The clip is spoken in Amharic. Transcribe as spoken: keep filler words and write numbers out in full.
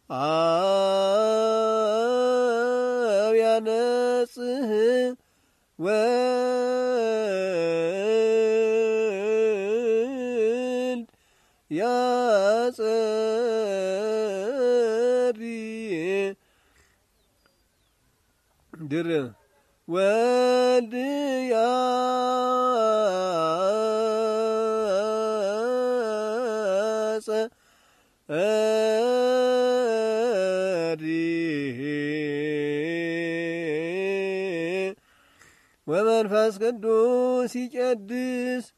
አብ ያነጽህ ወልድ ያጸሪ ድር ወልድ ያጸሪ ወመንፈስ ቅዱስ ይቀድስ